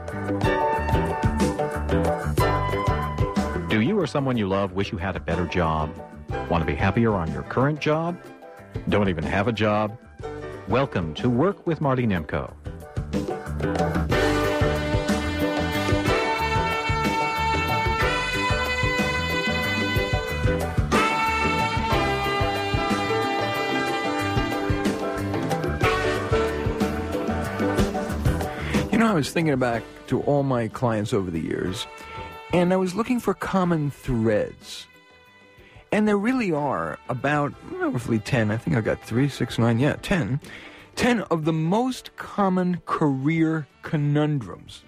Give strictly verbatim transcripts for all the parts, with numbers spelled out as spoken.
Do you or someone you love wish you had a better job? Want to be happier on your current job? Don't even have a job? Welcome to Work with Marty Nemko. You know, I was thinking back to all my clients over the years, and I was looking for common threads. And there really are about, well, roughly ten, I think I got three, six, nine, yeah, ten, ten of the most common career conundrums.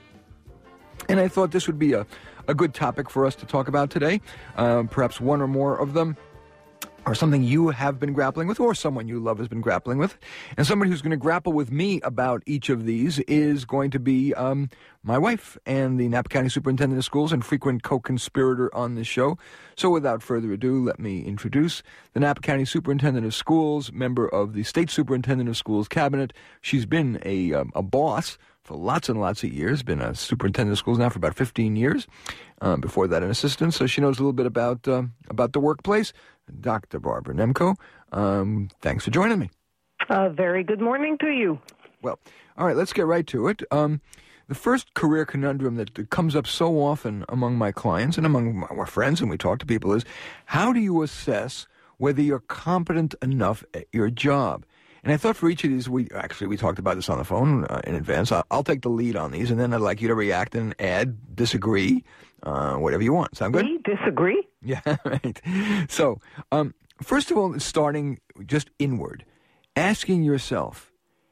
And I thought this would be a, a good topic for us to talk about today. Uh, perhaps one or more of them are something you have been grappling with, or someone you love has been grappling with. And somebody who's going to grapple with me about each of these is going to be um, my wife and the Napa County Superintendent of Schools and frequent co-conspirator on this show. So without further ado, let me introduce the Napa County Superintendent of Schools, member of the State Superintendent of Schools Cabinet. She's been a, um, a boss for lots and lots of years, been a superintendent of schools now for about fifteen years. Uh, before that, an assistant, so she knows a little bit about uh, about the workplace. Doctor Barbara Nemko, um, thanks for joining me. Uh, very good morning to you. Well, all right, let's get right to it. Um, the first career conundrum that comes up so often among my clients and among my friends, and we talk to people, is how do you assess whether you're competent enough at your job? And I thought for each of these, we actually, we talked about this on the phone uh, in advance. I'll, I'll take the lead on these, and then I'd like you to react and add, disagree, uh, whatever you want. Sound good? We disagree? Yeah, right. So, um, first of all, starting just inward, asking yourself,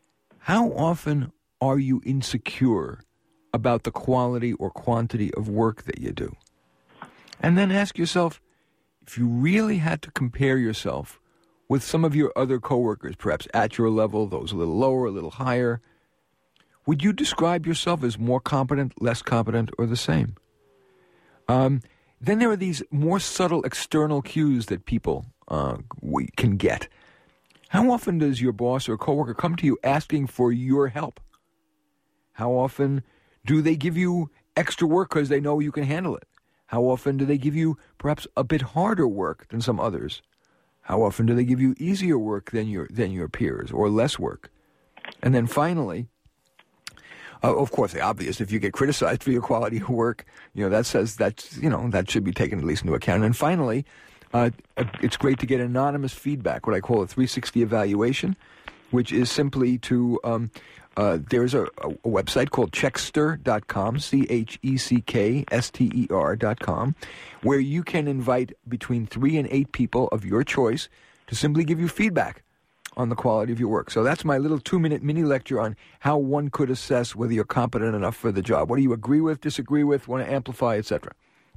how often are you insecure about the quality or quantity of work that you do? And then ask yourself, if you really had to compare yourself with some of your other coworkers, perhaps at your level, those a little lower, a little higher, would you describe yourself as more competent, less competent, or the same? Um, then there are these more subtle external cues that people uh, we can get. How often does your boss or coworker come to you asking for your help? How often do they give you extra work because they know you can handle it? How often do they give you perhaps a bit harder work than some others? How often do they give you easier work than your than your peers, or less work? And then finally, uh, of course, the obvious: if you get criticized for your quality of work, you know that says that's you know that should be taken at least into account. And finally, uh, it's great to get anonymous feedback, what I call a three sixty evaluation, which is simply to um, uh, there's a, a website called checkster dot com, C H E C K S T E R dot com, where you can invite between three and eight people of your choice to simply give you feedback on the quality of your work. So that's my little two-minute mini lecture on how one could assess whether you're competent enough for the job. What do you agree with, disagree with, want to amplify, et cetera?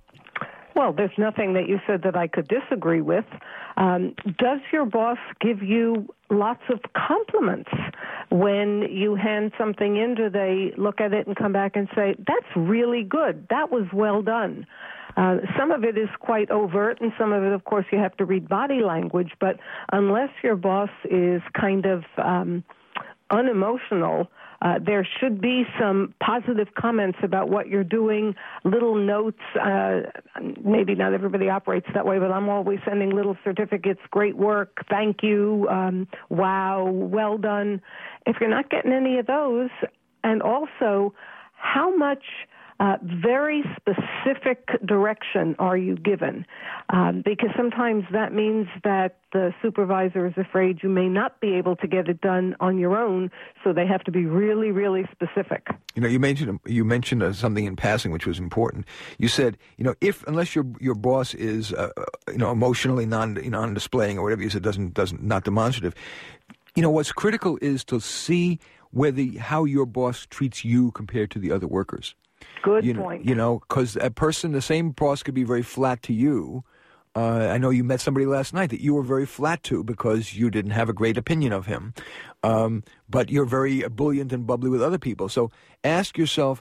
Well, there's nothing that you said that I could disagree with. Um, does your boss give you lots of compliments when you hand something in? Do they look at it and come back and say, that's really good, that was well done? Uh, some of it is quite overt, and some of it, of course, you have to read body language, but unless your boss is kind of um, unemotional, Uh, there should be some positive comments about what you're doing, little notes. Uh, maybe not everybody operates that way, but I'm always sending little certificates, great work, thank you, um, wow, well done. If you're not getting any of those, and also how much uh, very specific direction are you given? Um, because sometimes that means that the supervisor is afraid you may not be able to get it done on your own, so they have to be really, really specific. You know, you mentioned you mentioned uh, something in passing which was important. You said, you know, if unless your your boss is, uh, you know, emotionally non you know, non-displaying or whatever you said, doesn't doesn't not demonstrative. You know, what's critical is to see whether how your boss treats you compared to the other workers. Good you know, point. You know, because a person, the same boss could be very flat to you. Uh, I know you met somebody last night that you were very flat to because you didn't have a great opinion of him. Um, but you're very ebullient and bubbly with other people. So ask yourself,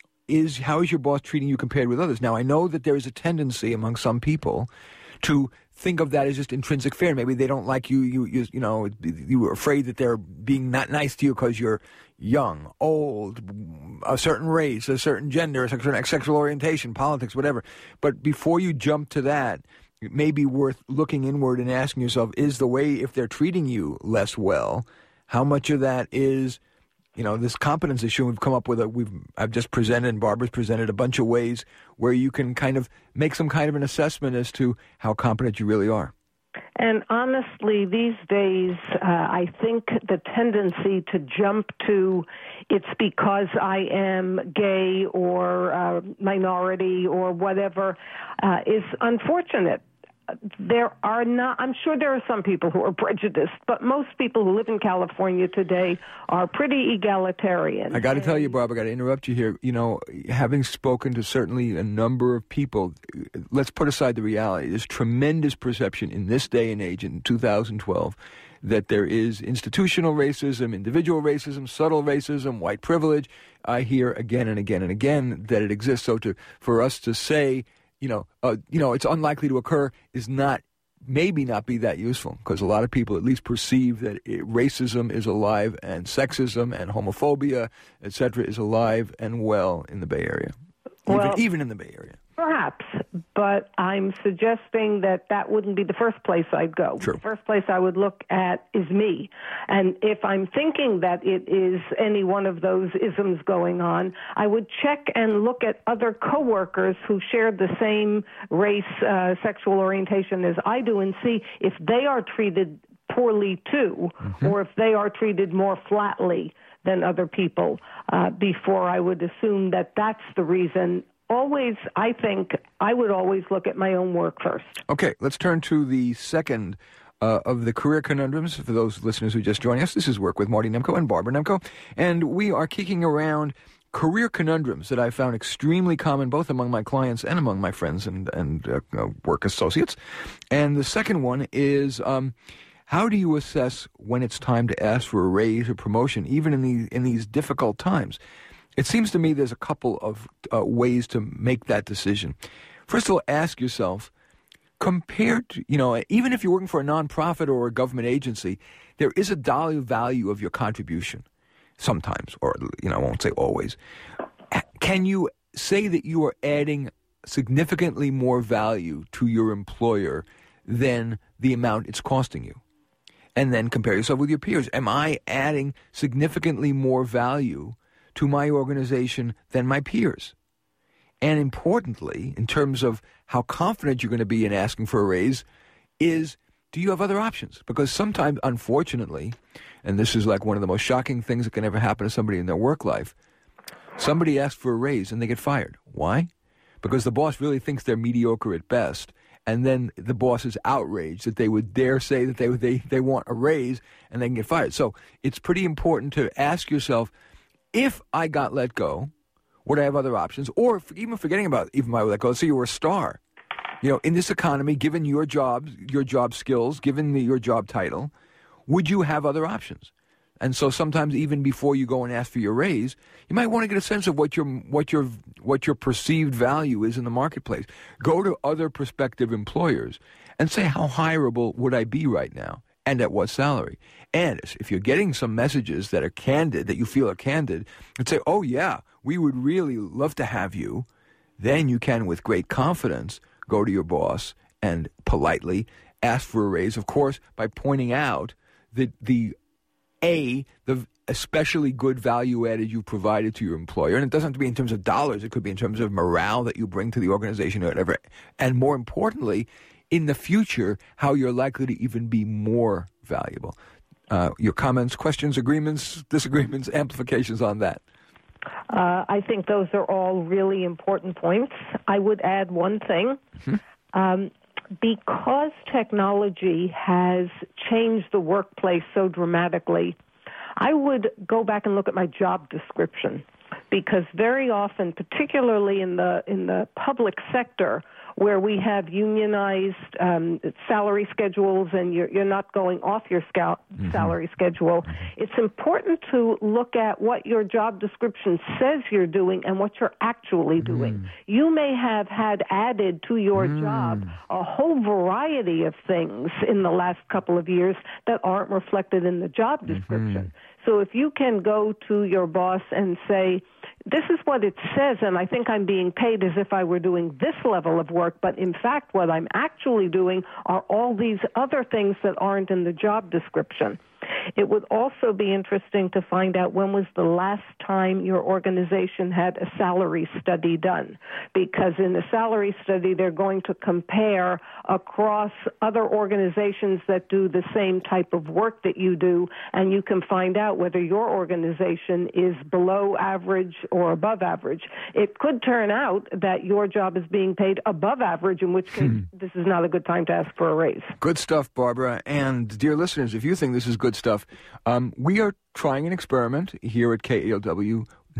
is how is your boss treating you compared with others? Now, I know that there is a tendency among some people to think of that as just intrinsic fair. Maybe they don't like you. You, you, you know, you were afraid that they're being not nice to you because you're young, old, a certain race, a certain gender, a certain sexual orientation, politics, whatever. But before you jump to that, it may be worth looking inward and asking yourself, is the way, if they're treating you less well, how much of that is, you know, this competence issue? We've come up with a, we've, I've just presented, and Barbara's presented a bunch of ways where you can kind of make some kind of an assessment as to how competent you really are. And honestly, these days, uh, I think the tendency to jump to it's because I am gay or uh, minority or whatever uh, is unfortunate. There are not, I'm sure there are some people who are prejudiced, but most people who live in California today are pretty egalitarian. I got to tell you, Bob, I got to interrupt you here. You know, having spoken to certainly a number of people, let's put aside the reality. There's tremendous perception in this day and age, in two thousand twelve, that there is institutional racism, individual racism, subtle racism, white privilege. I hear again and again and again that it exists. So to for us to say, you know, uh, you know, it's unlikely to occur is not, maybe not be that useful, because a lot of people at least perceive that it, racism is alive and sexism and homophobia, et cetera, is alive and well in the Bay Area, even, well, even in the Bay Area. Perhaps, but I'm suggesting that that wouldn't be the first place I'd go. True. The first place I would look at is me. And if I'm thinking that it is any one of those isms going on, I would check and look at other coworkers who share the same race, uh, sexual orientation as I do, and see if they are treated poorly too, mm-hmm. or if they are treated more flatly than other people, uh, before I would assume that that's the reason. Always, I think, I would always look at my own work first. Okay, let's turn to the second uh, of the career conundrums. For those listeners who just joined us, this is Work with Marty Nemko and Barbara Nemko, and we are kicking around career conundrums that I found extremely common both among my clients and among my friends and, and uh, uh, work associates. And the second one is, um, how do you assess when it's time to ask for a raise or promotion, even in, the, in these difficult times? It seems to me there's a couple of uh, ways to make that decision. First of all, ask yourself, compared to, you know, even if you're working for a nonprofit or a government agency, there is a dollar value of your contribution sometimes, or, you know, I won't say always. Can you say that you are adding significantly more value to your employer than the amount it's costing you? And then compare yourself with your peers. Am I adding significantly more value to my organization than my peers? And importantly, in terms of how confident you're going to be in asking for a raise, is do you have other options? Because sometimes, unfortunately, and this is like one of the most shocking things that can ever happen to somebody in their work life, somebody asks for a raise and they get fired. Why? Because the boss really thinks they're mediocre at best, and then the boss is outraged that they would dare say that they they they want a raise and they can get fired. So it's pretty important to ask yourself, if I got let go, would I have other options? Or if, even forgetting about even my let go, let's say you were a star. You know, in this economy, given your job, your job skills, given the, your job title, would you have other options? And so sometimes even before you go and ask for your raise, you might want to get a sense of what your what your what your perceived value is in the marketplace. Go to other prospective employers and say, how hireable would I be right now? And at what salary? And if you're getting some messages that are candid, that you feel are candid, and say, oh yeah, we would really love to have you, then you can, with great confidence, go to your boss and politely ask for a raise, of course, by pointing out that the, A, the especially good value added you provided to your employer, and it doesn't have to be in terms of dollars, it could be in terms of morale that you bring to the organization or whatever, and more importantly, in the future, how you're likely to even be more valuable. Uh, your comments, questions, agreements, disagreements, amplifications on that? Uh, I think those are all really important points. I would add one thing. Mm-hmm. Um, because technology has changed the workplace so dramatically, I would go back and look at my job description, because very often, particularly in the in the public sector, where we have unionized um, salary schedules and you're, you're not going off your scal- mm-hmm. salary schedule, it's important to look at what your job description says you're doing and what you're actually doing. Mm. You may have had added to your mm. job a whole variety of things in the last couple of years that aren't reflected in the job description. Mm-hmm. So if you can go to your boss and say, this is what it says, and I think I'm being paid as if I were doing this level of work, but in fact what I'm actually doing are all these other things that aren't in the job description. It would also be interesting to find out when was the last time your organization had a salary study done, because in the salary study they're going to compare across other organizations that do the same type of work that you do, and you can find out whether your organization is below average or above average. It could turn out that your job is being paid above average, in which case hmm. this is not a good time to ask for a raise. Good stuff, Barbara. And dear listeners, if you think this is good stuff, um, we are trying an experiment here at K A L W.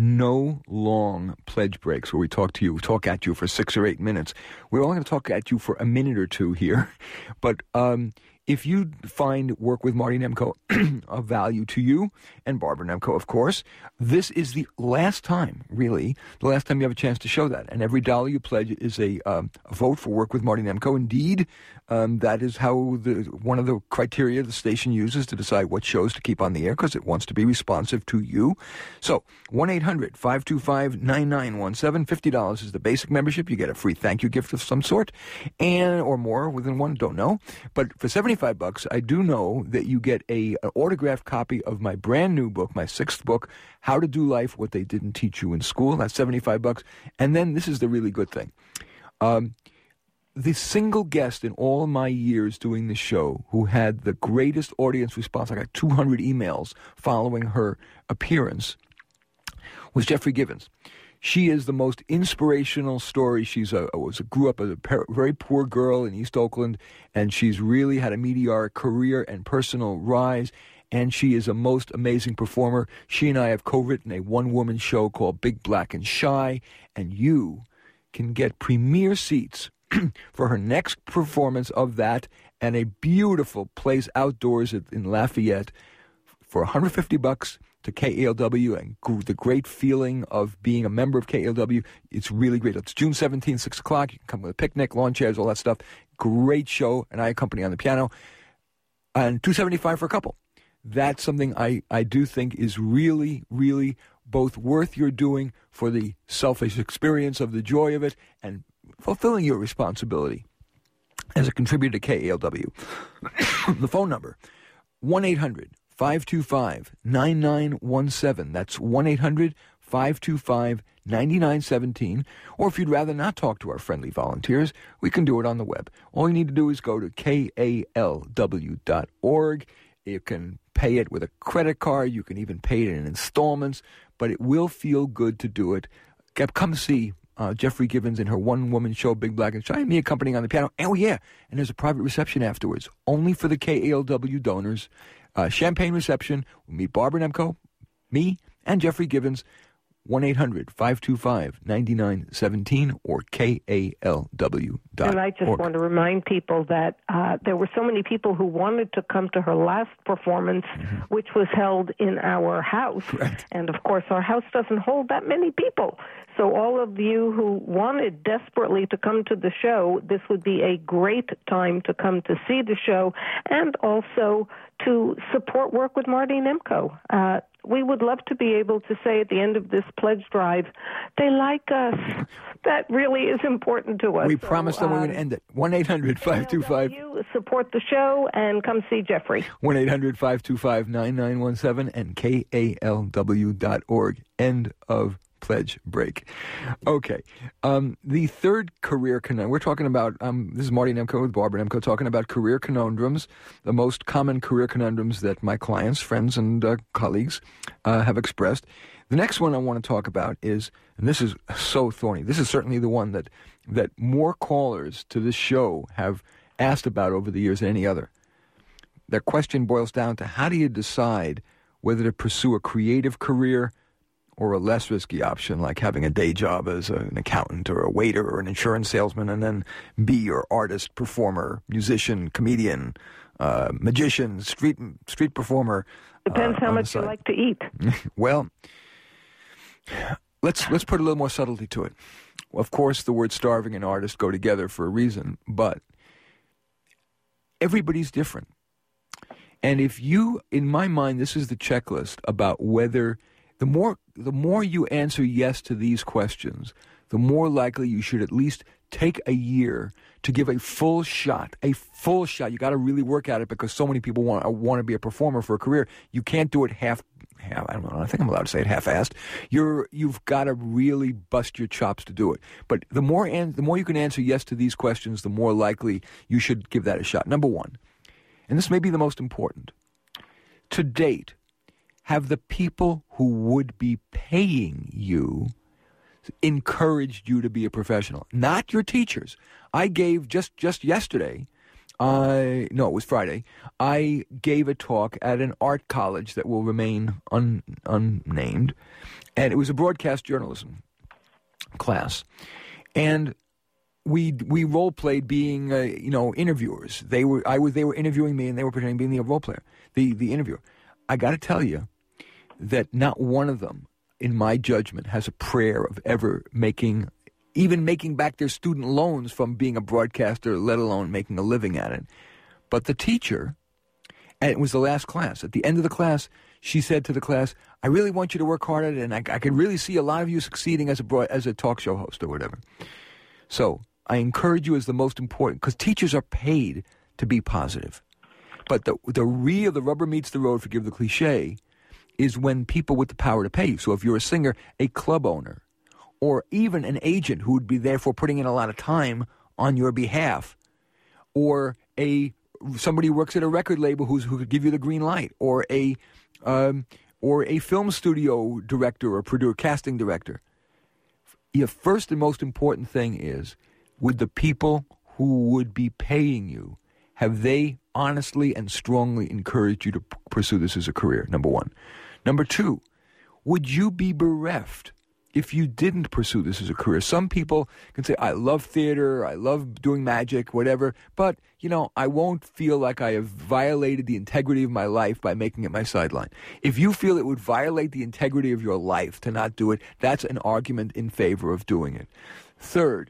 No long pledge breaks where we talk to you, talk at you for six or eight minutes. We're only going to talk at you for a minute or two here. But um, if you find Work with Marty Nemko of value to you, and Barbara Nemko, of course, this is the last time, really, the last time you have a chance to show that. And every dollar you pledge is a, um, a vote for Work with Marty Nemko. Indeed, um, that is how the one of the criteria the station uses to decide what shows to keep on the air, because it wants to be responsive to you. So, one eight hundred five two five nine nine one seven. fifty dollars is the basic membership. You get a free thank you gift of some sort, and or more within one, don't know. But for seventy-five bucks, I do know that you get a an autographed copy of my brand new book, my sixth book, How to Do Life, What They Didn't Teach You in School. That's seventy-five bucks. And then this is the really good thing. Um, the single guest in all my years doing the show who had the greatest audience response, I got two hundred emails following her appearance, was Jeffrey Givens. She is the most inspirational story. She's a was a, grew up as a per, very poor girl in East Oakland, and she's really had a meteoric career and personal rise, and she is a most amazing performer. She and I have co-written a one-woman show called Big Black and Shy, and you can get premier seats for her next performance of that and a beautiful place outdoors in Lafayette for one hundred fifty bucks. To K A L W and the great feeling of being a member of K A L W. It's really great. It's June seventeenth, six o'clock. You can come with a picnic, lawn chairs, all that stuff. Great show, and I accompany on the piano. And two hundred seventy-five dollars for a couple. That's something I, I do think is really, really both worth your doing for the selfish experience of the joy of it and fulfilling your responsibility as a contributor to K A L W. The phone number, one eight hundred five two five nine nine one seven. That's one eight hundred five two five nine nine one seven. Or if you'd rather not talk to our friendly volunteers, we can do it on the web. All you need to do is go to K A L W dot org. You can pay it with a credit card. You can even pay it in installments. But it will feel good to do it. Come see uh, Jeffrey Givens in her one-woman show, Big Black and Shy, me accompanying on the piano. Oh, yeah, and there's a private reception afterwards, only for the K A L W donors. Uh, champagne reception. We'll meet Barbara Nemko, me, and Jeffrey Givens. one eight hundred five two five nine nine one seven or K A L W dot org. And I just want to remind people that uh, there were so many people who wanted to come to her last performance, mm-hmm. which was held in our house. Right. And, of course, our house doesn't hold that many people. So all of you who wanted desperately to come to the show, this would be a great time to come to see the show and also to support Work with Marty Nemko. Uh, we would love to be able to say at the end of this pledge drive, they like us. That really is important to us. We so, promised them um, we're going to end it. one eight hundred five two five Support the show and come see Jeffrey. one eight hundred five two five nine nine one seven and K A L W dot org. End of pledge break. Okay. Um, the third career conundrum, we're talking about, um, this is Marty Nemko with Barbara Nemko, talking about career conundrums, the most common career conundrums that my clients, friends, and uh, colleagues uh, have expressed. The next one I want to talk about is, and this is so thorny, this is certainly the one that, that more callers to this show have asked about over the years than any other. Their question boils down to, how do you decide whether to pursue a creative career or a less risky option, like having a day job as a, an accountant or a waiter or an insurance salesman, and then be your artist, performer, musician, comedian, uh, magician, street street performer. Depends uh, how much you like to eat. Well, let's let's put a little more subtlety to it. Of course, the word starving and artist go together for a reason, but everybody's different. And if you, in my mind, this is the checklist about whether the more the more you answer yes to these questions, the more likely you should at least take a year to give a full shot, a full shot. You got to really work at it because so many people want want to be a performer for a career. You can't do it half. half I don't know. I think I'm allowed to say it half-assed. You're you've got to really bust your chops to do it. But the more an, the more you can answer yes to these questions, the more likely you should give that a shot. Number one, and this may be the most important. To date, have the people who would be paying you encouraged you to be a professional? Not your teachers. I gave just just yesterday, I no, it was Friday, I gave a talk at an art college that will remain un, unnamed, and it was a broadcast journalism class. And we we role played being uh, you know interviewers. They were I was they were interviewing me and they were pretending being the role player, the the interviewer. I got to tell you that not one of them, in my judgment, has a prayer of ever making, even making back their student loans from being a broadcaster, let alone making a living at it. But the teacher, and it was the last class. At the end of the class, she said to the class, "I really want you to work hard at it, and I, I could really see a lot of you succeeding as a broad, as a talk show host or whatever." So I encourage you as the most important, because teachers are paid to be positive. But the the real, the rubber meets the road, forgive the cliche, is when people with the power to pay you. So if you're a singer, a club owner, or even an agent who would be therefore putting in a lot of time on your behalf, or a somebody who works at a record label who's who could give you the green light, or a um, or a film studio director or producer, casting director. Your first and most important thing is, would the people who would be paying you, have they honestly and strongly encouraged you to p- pursue this as a career, number one. Number two, would you be bereft if you didn't pursue this as a career? Some people can say, I love theater, I love doing magic, whatever, but, you know, I won't feel like I have violated the integrity of my life by making it my sideline. If you feel it would violate the integrity of your life to not do it, that's an argument in favor of doing it. Third,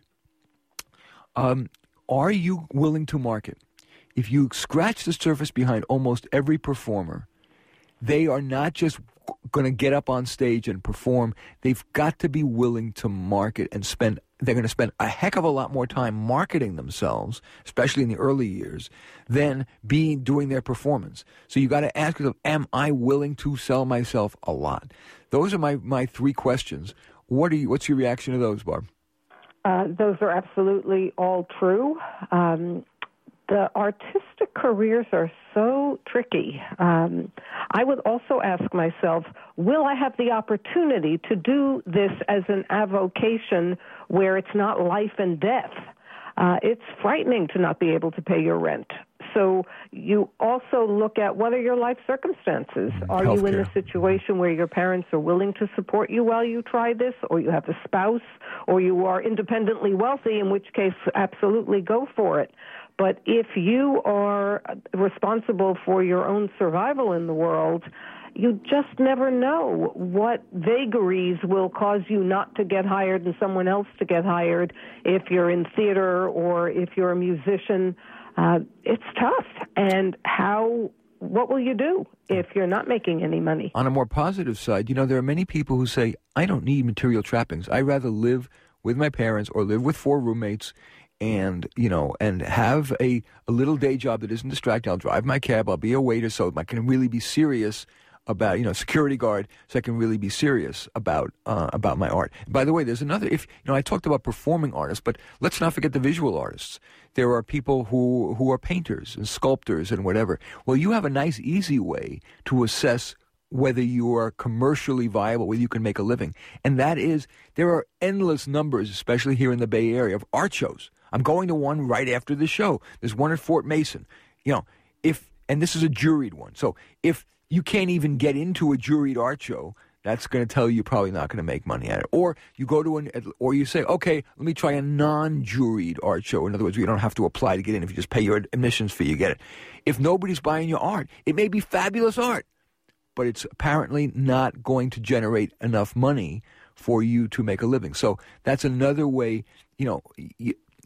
um, are you willing to market? If you scratch the surface behind almost every performer, they are not just going to get up on stage and perform. They've got to be willing to market and spend. They're going to spend a heck of a lot more time marketing themselves, especially in the early years, than being doing their performance. So you got to ask yourself, am I willing to sell myself a lot? Those are my, my three questions. What are you? What's your reaction to those, Barb? Uh, those are absolutely all true. Um, The artistic careers are so tricky. Um, I would also ask myself, will I have the opportunity to do this as an avocation where it's not life and death? Uh, it's frightening to not be able to pay your rent. So you also look at what are your life circumstances. Are Healthcare. you in a situation where your parents are willing to support you while you try this, or you have a spouse, or you are independently wealthy, in which case absolutely go for it. But if you are responsible for your own survival in the world, you just never know what vagaries will cause you not to get hired and someone else to get hired if you're in theater or if you're a musician. Uh, it's tough. And how, what will you do if you're not making any money? On a more positive side, you know, there are many people who say, I don't need material trappings. I'd rather live with my parents or live with four roommates and, you know, and have a, a little day job that isn't distracting. I'll drive my cab. I'll be a waiter so I can really be serious about, you know, security guard, so I can really be serious about uh, about my art. By the way, there's another, if, you know, I talked about performing artists, but let's not forget the visual artists. There are people who, who are painters and sculptors and whatever. Well, you have a nice, easy way to assess whether you are commercially viable, whether you can make a living. And that is, there are endless numbers, especially here in the Bay Area, of art shows. I'm going to one right after the show. There's one at Fort Mason. You know, if, and this is a juried one. So if you can't even get into a juried art show, that's going to tell you you're probably not going to make money at it. Or you go to an, or you say, okay, let me try a non-juried art show. In other words, you don't have to apply to get in. If you just pay your admissions fee, you get it. If nobody's buying your art, it may be fabulous art, but it's apparently not going to generate enough money for you to make a living. So that's another way, you know, you,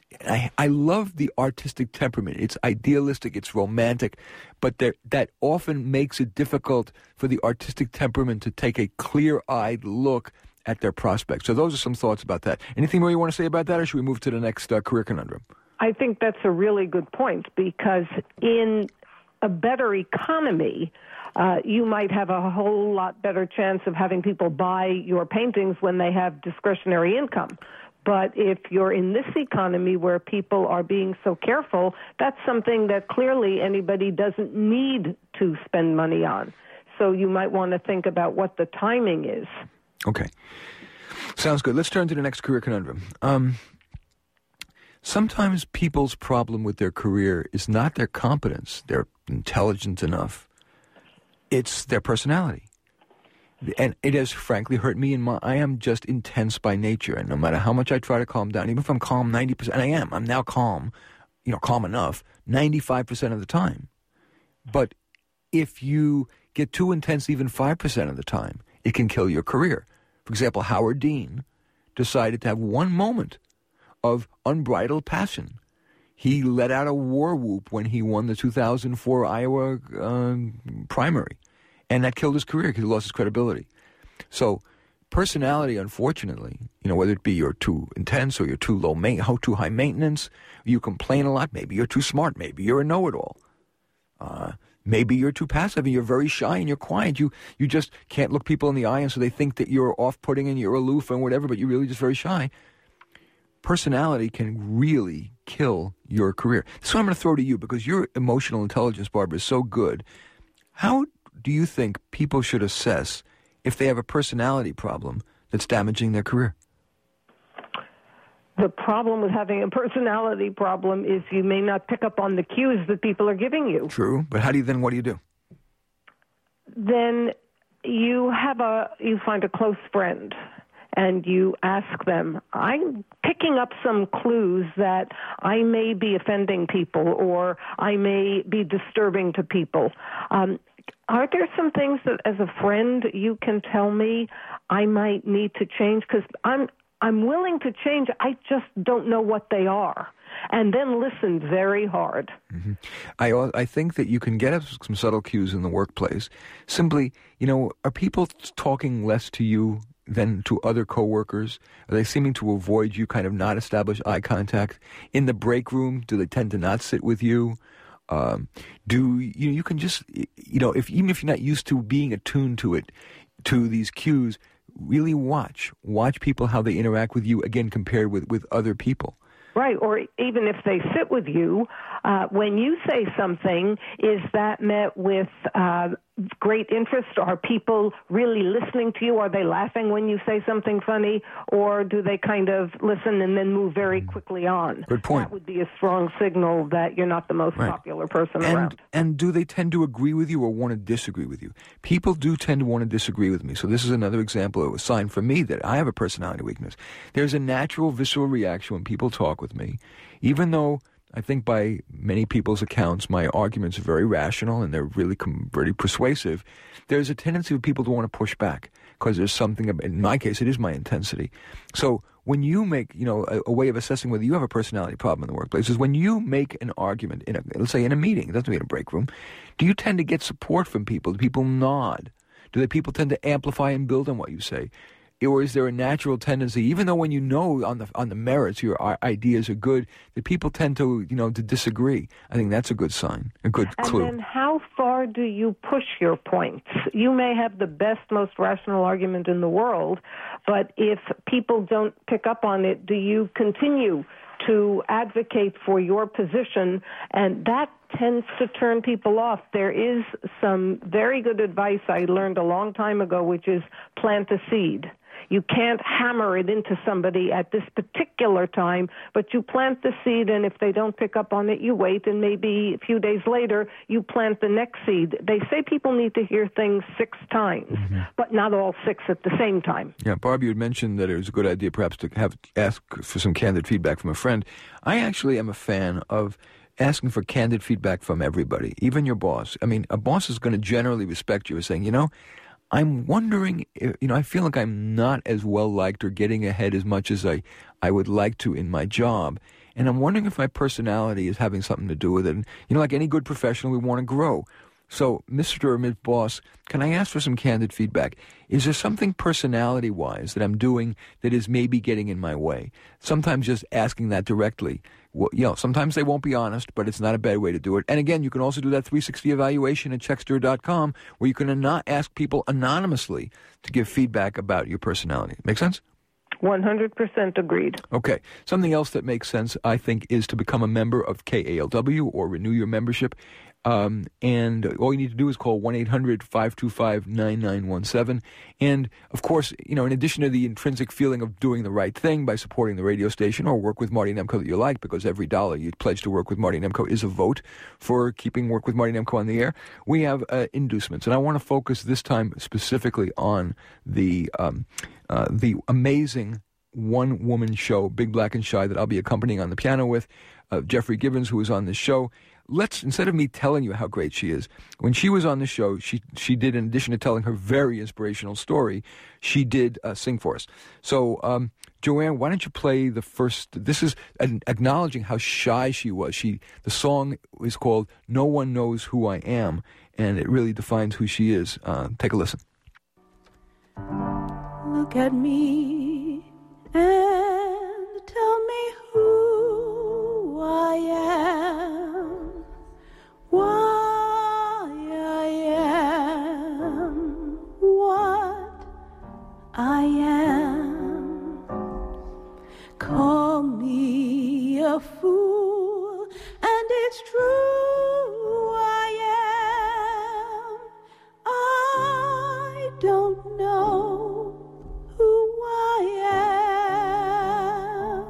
I, I love the artistic temperament. It's idealistic, it's romantic, but there, that often makes it difficult for the artistic temperament to take a clear-eyed look at their prospects. So those are some thoughts about that. Anything more you want to say about that, or should we move to the next uh, career conundrum? I think that's a really good point, because in a better economy, uh, you might have a whole lot better chance of having people buy your paintings when they have discretionary income. But if you're in this economy where people are being so careful, that's something that clearly anybody doesn't need to spend money on. So you might want to think about what the timing is. Okay. Sounds good. Let's turn to the next career conundrum. Um, sometimes people's problem with their career is not their competence. They're intelligent enough. It's their personality. And it has frankly hurt me. In my, I am just intense by nature, and no matter how much I try to calm down, even if I'm calm ninety percent, and I am, I'm now calm, you know, calm enough, ninety-five percent of the time. But if you get too intense even five percent of the time, it can kill your career. For example, Howard Dean decided to have one moment of unbridled passion. He let out a war whoop when he won the two thousand four Iowa uh, primary. And that killed his career because he lost his credibility. So personality, unfortunately, you know, whether it be you're too intense or you're too low, ma- how too high maintenance, you complain a lot, maybe you're too smart, maybe you're a know-it-all. Uh, maybe you're too passive and you're very shy and you're quiet. You you just can't look people in the eye, and so they think that you're off-putting and you're aloof and whatever, but you're really just very shy. Personality can really kill your career. So I'm going to throw to you, because your emotional intelligence, Barbara, is so good. How do you think people should assess if they have a personality problem that's damaging their career? The problem with having a personality problem is you may not pick up on the cues that people are giving you. True, but how do you then, what do you do? Then you have a, you find a close friend and you ask them, I'm picking up some clues that I may be offending people or I may be disturbing to people. Um, Are there some things that, as a friend, you can tell me I might need to change? Because I'm I'm willing to change. I just don't know what they are. And then listen very hard. Mm-hmm. I I think that you can get some subtle cues in the workplace. Simply, you know, are people talking less to you than to other coworkers? Are they seeming to avoid you, kind of not establish eye contact? In the break room, do they tend to not sit with you? Um, do you know, you can just, you know, if even if you're not used to being attuned to it, to these cues, really watch. Watch people, how they interact with you, again, compared with, with other people. Right, or even if they sit with you, uh, when you say something, is that met with uh, great interest? Are people really listening to you? Are they laughing when you say something funny? Or do they kind of listen and then move very quickly on? Good point. That would be a strong signal that you're not the most right. popular person and, around. And do they tend to agree with you or want to disagree with you? People do tend to want to disagree with me. So this is another example of a sign for me that I have a personality weakness. There's a natural visceral reaction when people talk with me, even though I think by many people's accounts, my arguments are very rational and they're really com- very persuasive. There's a tendency for people to want to push back because there's something, in my case, it is my intensity. So when you make, you know, a, a way of assessing whether you have a personality problem in the workplace is when you make an argument, in a, let's say in a meeting, it doesn't mean in a break room, do you tend to get support from people? Do people nod? Do the people tend to amplify and build on what you say? Or is there a natural tendency, even though when you know on the on the merits your ideas are good, that people tend to, you know, to disagree? I think that's a good sign, a good and clue. And then how far do you push your points? You may have the best, most rational argument in the world, but if people don't pick up on it, do you continue to advocate for your position? And that tends to turn people off. There is some very good advice I learned a long time ago, which is plant a seed. You can't hammer it into somebody at this particular time, but you plant the seed, and if they don't pick up on it, you wait, and maybe a few days later, you plant the next seed. They say people need to hear things six times, mm-hmm. but not all six at the same time. Yeah, Barb, you had mentioned that it was a good idea perhaps to have ask for some candid feedback from a friend. I actually am a fan of asking for candid feedback from everybody, even your boss. I mean, a boss is going to generally respect you as saying, you know, I'm wondering, if, you know, I feel like I'm not as well liked or getting ahead as much as I, I would like to in my job. And I'm wondering if my personality is having something to do with it. And, you know, like any good professional, we want to grow. So, Mister or Miz Boss, can I ask for some candid feedback? Is there something personality-wise that I'm doing that is maybe getting in my way? Sometimes just asking that directly. Well, you know, sometimes they won't be honest, but it's not a bad way to do it. And again, you can also do that three sixty evaluation at checkster dot com, where you can not ask people anonymously to give feedback about your personality. Make sense? one hundred percent agreed. Okay. Something else that makes sense, I think, is to become a member of K A L W or renew your membership. Um, and all you need to do is call one eight hundred five two five nine nine one seven. And, of course, you know, in addition to the intrinsic feeling of doing the right thing by supporting the radio station or Work with Marty Nemko that you like, because every dollar you pledge to Work with Marty Nemko is a vote for keeping Work with Marty Nemko on the air, we have uh, inducements. And I want to focus this time specifically on the um, uh, the amazing one-woman show, Big Black and Shy, that I'll be accompanying on the piano with, uh, Jeffrey Gibbons, who is on this show. Let's, instead of me telling you how great she is, when she was on the show, she she did, in addition to telling her very inspirational story, she did uh, sing for us. So, um, Joanne, why don't you play the first, this is an, acknowledging how shy she was. She The song is called No One Knows Who I Am, and it really defines who she is. Uh, take a listen. Look at me and tell me who I am, why I am what I am. Call me a fool, and it's true I am. I don't know who I am.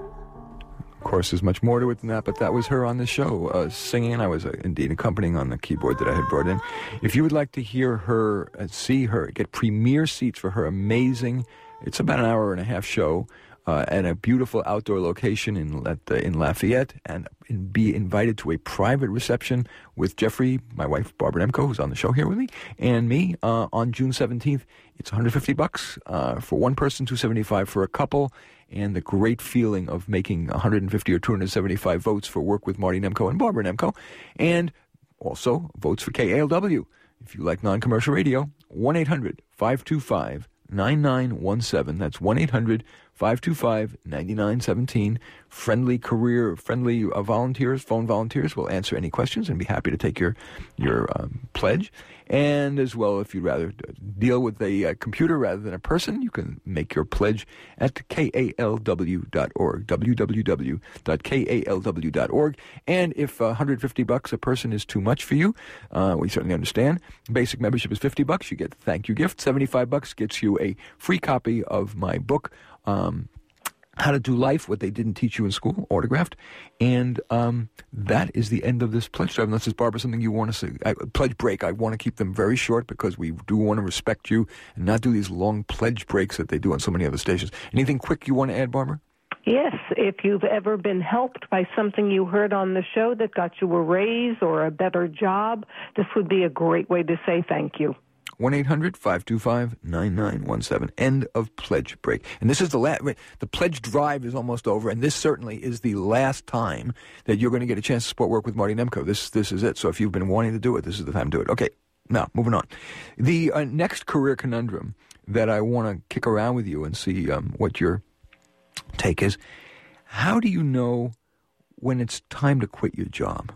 Of course, there's much more to it than that, but that was her on the show, uh, singing, and I was uh, indeed accompanying on the keyboard that I had brought in. If you would like to hear her, uh, see her, get premier seats for her amazing, it's about an hour and a half show, uh, at a beautiful outdoor location in at, uh, in Lafayette, and in, be invited to a private reception with Jeffrey, my wife Barbara Nemko, who's on the show here with me, and me uh, on June seventeenth. It's one hundred fifty bucks uh, for one person, two hundred seventy-five for a couple, and the great feeling of making one hundred fifty or two hundred seventy-five votes for Work with Marty Nemko and Barbara Nemko, and also votes for K A L W. If you like non-commercial radio, one eight hundred five two five nine nine one seven. That's one eight hundred five two five nine nine one seven. Friendly career, friendly uh, volunteers, phone volunteers will answer any questions and be happy to take your your um, pledge. And as well, if you'd rather deal with a uh, computer rather than a person, you can make your pledge at K A L W dot org, w w w dot K A L W dot org. And if uh, one hundred fifty bucks a person is too much for you, uh, we certainly understand. Basic membership is fifty bucks. You get the thank you gift. seventy-five bucks gets you a free copy of my book, um, How to Do Life, What They Didn't Teach You in School, autographed. And um, that is the end of this pledge drive. Unless it's, Barbara, something you want to say. I, pledge break, I want to keep them very short because we do want to respect you and not do these long pledge breaks that they do on so many other stations. Anything quick you want to add, Barbara? Yes, if you've ever been helped by something you heard on the show that got you a raise or a better job, this would be a great way to say thank you. one eight hundred five two five nine nine one seven. End of pledge break. And this is the last, the pledge drive is almost over, and this certainly is the last time that you're going to get a chance to support Work with Marty Nemko. This this is it. So if you've been wanting to do it, this is the time to do it. Okay, now, moving on. The uh, next career conundrum that I want to kick around with you and see um, what your take is, how do you know when it's time to quit your job?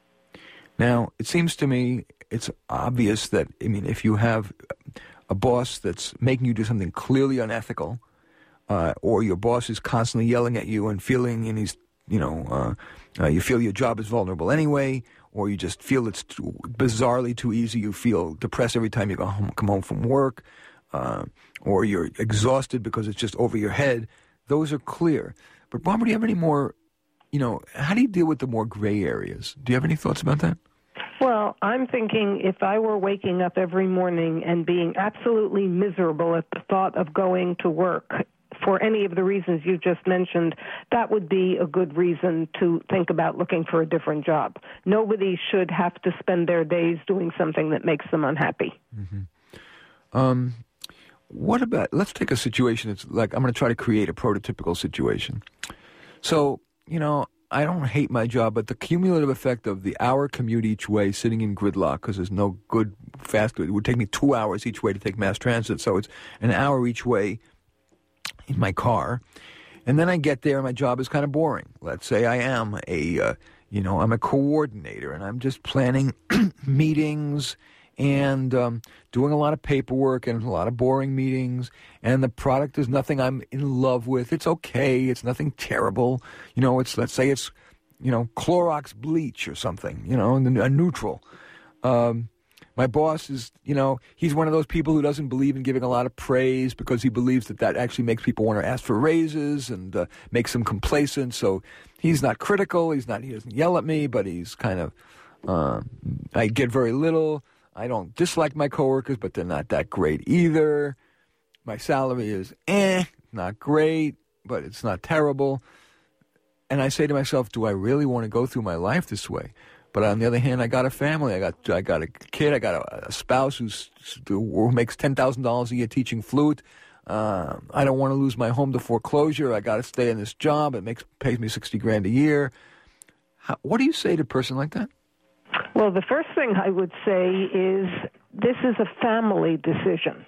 Now, it seems to me it's obvious that, I mean, if you have a boss that's making you do something clearly unethical, uh, or your boss is constantly yelling at you and feeling, and he's, you know, uh, uh, you feel your job is vulnerable anyway, or you just feel it's too, bizarrely too easy, you feel depressed every time you go home, come home from work, uh, or you're exhausted because it's just over your head, those are clear. But, Barbara, do you have any more, you know, how do you deal with the more gray areas? Do you have any thoughts about that? Well, I'm thinking if I were waking up every morning and being absolutely miserable at the thought of going to work for any of the reasons you just mentioned, that would be a good reason to think about looking for a different job. Nobody should have to spend their days doing something that makes them unhappy. Mm-hmm. Um, what about, let's take a situation that's like, I'm going to try to create a prototypical situation. So, you know, I don't hate my job, but the cumulative effect of the hour commute each way, sitting in gridlock, because there's no good fast, it would take me two hours each way to take mass transit, so it's an hour each way in my car. And then I get there and my job is kind of boring. Let's say I am a, uh, you know, I'm a coordinator and I'm just planning meetings and um, doing a lot of paperwork and a lot of boring meetings, and the product is nothing I'm in love with. It's okay. It's nothing terrible. You know, it's, let's say it's, you know, Clorox bleach or something, you know, a neutral. Um, my boss is, you know, he's one of those people who doesn't believe in giving a lot of praise because he believes that that actually makes people want to ask for raises and uh, makes them complacent. So he's not critical. He's not, he doesn't yell at me, but he's kind of, uh, I get very little. I don't dislike my coworkers, but they're not that great either. My salary is eh, not great, but it's not terrible. And I say to myself, do I really want to go through my life this way? But on the other hand, I got a family. I got I got a kid. I got a, a spouse who's, who makes ten thousand dollars a year teaching flute. Uh, I don't want to lose my home to foreclosure. I got to stay in this job. It makes pays me sixty grand a year. How, what do you say to a person like that? Well, the first thing I would say is this is a family decision.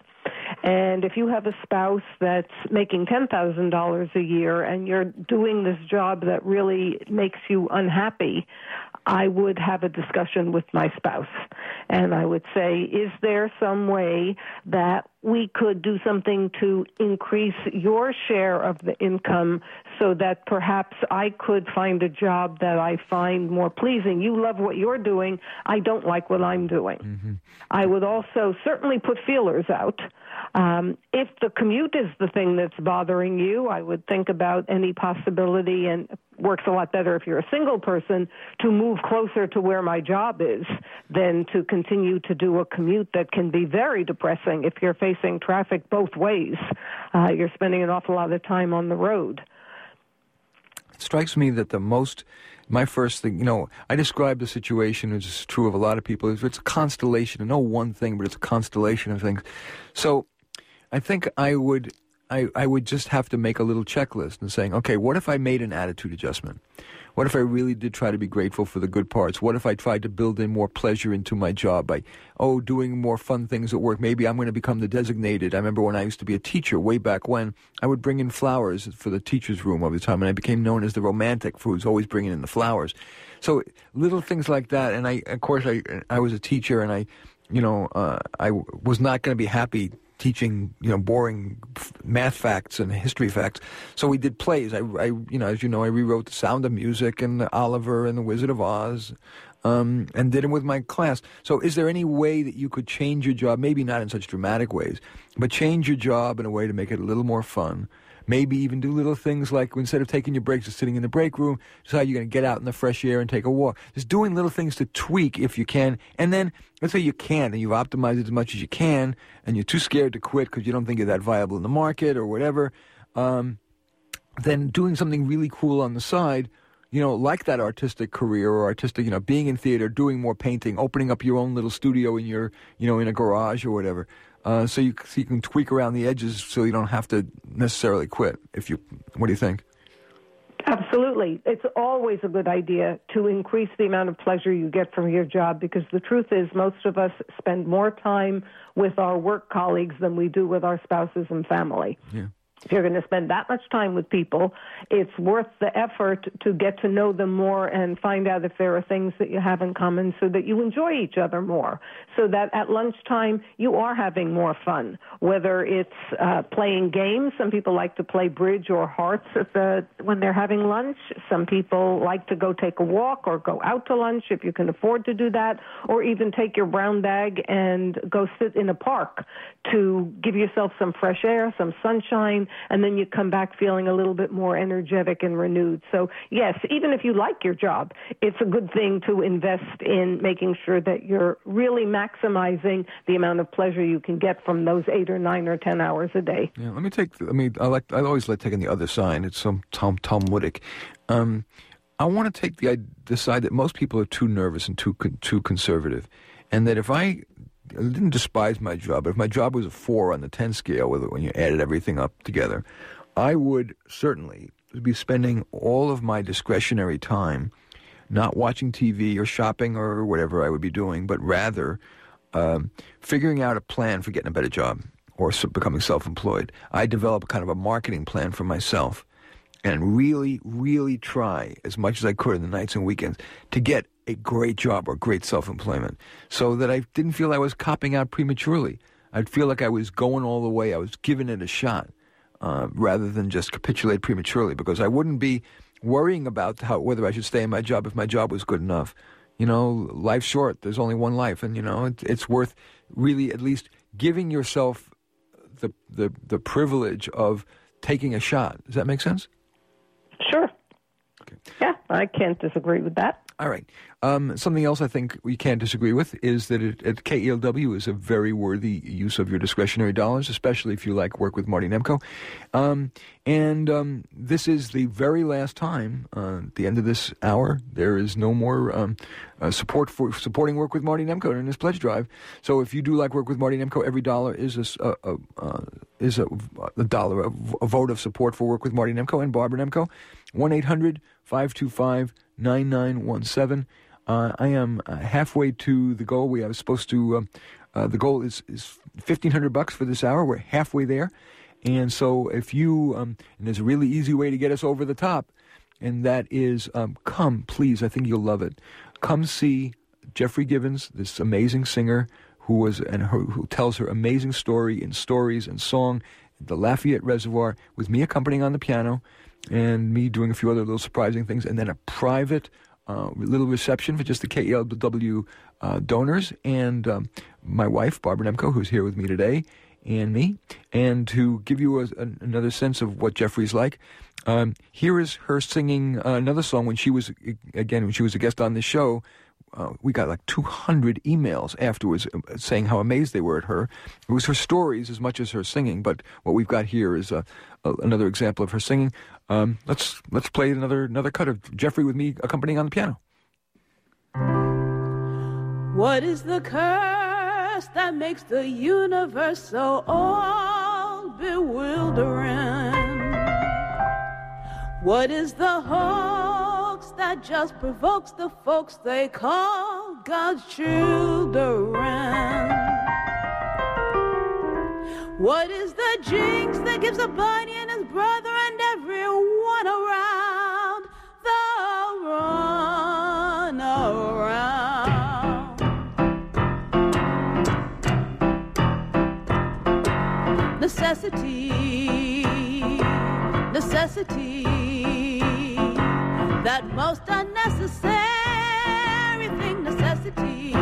And if you have a spouse that's making ten thousand dollars a year and you're doing this job that really makes you unhappy, I would have a discussion with my spouse. And I would say, is there some way that we could do something to increase your share of the income so that perhaps I could find a job that I find more pleasing? You love what you're doing. I don't like what I'm doing. Mm-hmm. I would also certainly put feelers out. Um, if the commute is the thing that's bothering you, I would think about any possibility, and it works a lot better if you're a single person, to move closer to where my job is than to continue to do a commute that can be very depressing if you're facing traffic both ways. Uh, you're spending an awful lot of time on the road. It strikes me that the most, my first thing, you know, I describe the situation, which is true of a lot of people, it's a constellation, no one thing, but it's a constellation of things. So I think I would, I, I would just have to make a little checklist and saying, okay, what if I made an attitude adjustment? What if I really did try to be grateful for the good parts? What if I tried to build in more pleasure into my job by, oh, doing more fun things at work? Maybe I'm going to become the designated. I remember when I used to be a teacher way back when, I would bring in flowers for the teacher's room all the time, and I became known as the romantic for who's always bringing in the flowers. So little things like that. And I, of course, I, I was a teacher, and I, you know, uh, I was not going to be happy teaching, you know, boring math facts and history facts. So we did plays. I, I, you know, as you know, I rewrote The Sound of Music and Oliver and The Wizard of Oz, um, and did them with my class. So is there any way that you could change your job, maybe not in such dramatic ways, but change your job in a way to make it a little more fun? Maybe even do little things like, instead of taking your breaks, just sitting in the break room, decide you're going to get out in the fresh air and take a walk. Just doing little things to tweak if you can. And then, let's say you can't, and you've optimized it as much as you can, and you're too scared to quit because you don't think you're that viable in the market or whatever, um, then doing something really cool on the side, you know, like that artistic career or artistic, you know, being in theater, doing more painting, opening up your own little studio in your, you know, in a garage or whatever. Uh, so you so you can tweak around the edges so you don't have to necessarily quit. If you, what do you think? Absolutely. It's always a good idea to increase the amount of pleasure you get from your job, because the truth is most of us spend more time with our work colleagues than we do with our spouses and family. Yeah. If you're going to spend that much time with people, it's worth the effort to get to know them more and find out if there are things that you have in common so that you enjoy each other more, so that at lunchtime you are having more fun, whether it's uh, playing games. Some people like to play bridge or hearts at the, when they're having lunch. Some people like to go take a walk or go out to lunch if you can afford to do that, or even take your brown bag and go sit in a park to give yourself some fresh air, some sunshine, and then you come back feeling a little bit more energetic and renewed. So, yes, even if you like your job, it's a good thing to invest in making sure that you're really maximizing the amount of pleasure you can get from those eight or nine or ten hours a day. Yeah, let me take, I mean, I like, I always like taking the other side. It's some Tom, Talmudic. Um, I want to take the, the side that most people are too nervous and too, too conservative, and that if I I didn't despise my job, but if my job was a four on the ten scale, with it, when you added everything up together, I would certainly be spending all of my discretionary time not watching T V or shopping or whatever I would be doing, but rather um, figuring out a plan for getting a better job or so becoming self-employed. I develop kind of a marketing plan for myself and really, really try as much as I could in the nights and weekends to get a great job or great self-employment so that I didn't feel I was copping out prematurely. I'd feel like I was going all the way. I was giving it a shot uh, rather than just capitulate prematurely, because I wouldn't be worrying about how whether I should stay in my job if my job was good enough. You know, life's short. There's only one life, and, you know, it, it's worth really at least giving yourself the, the the privilege of taking a shot. Does that make sense? Sure. Okay. Yeah, I can't disagree with that. All right. Um, something else I think we can't disagree with is that it, at K E L W is a very worthy use of your discretionary dollars, especially if you like Work with Marty Nemko. Um, and um, this is the very last time, uh, at the end of this hour, there is no more um, uh, support for supporting Work with Marty Nemko in this pledge drive. So if you do like Work with Marty Nemko, every dollar is a, a, a, uh, is a, a dollar, a, a vote of support for Work with Marty Nemko and Barbara Nemko. one eight hundred five two five nine nine one seven. Uh, I am uh, halfway to the goal. We are supposed to, uh, uh, the goal is, is fifteen hundred bucks for this hour. We're halfway there. And so if you, um, and there's a really easy way to get us over the top, and that is, um, come, please, I think you'll love it. Come see Jeffrey Givens, this amazing singer who was, and her, who tells her amazing story in stories and song, the Lafayette Reservoir, with me accompanying on the piano, and me doing a few other little surprising things, and then a private uh, little reception for just the K E L W uh, donors, and um, my wife, Barbara Nemko, who's here with me today, and me, and to give you a, a, another sense of what Jeffrey's like, um, here is her singing uh, another song when she was, again, when she was a guest on this show. Uh, we got like two hundred emails afterwards saying how amazed they were at her. It was her stories as much as her singing, but what we've got here is a, a, another example of her singing. Um, let's let's play another another cut of Jeffrey with me accompanying on the piano. What is the curse that makes the universe so all bewildering? What is the hoax that just provokes the folks they call God's children? What is the jinx that gives a bunny and his brother and everyone around the run around? Necessity, necessity, that most unnecessary thing, necessity.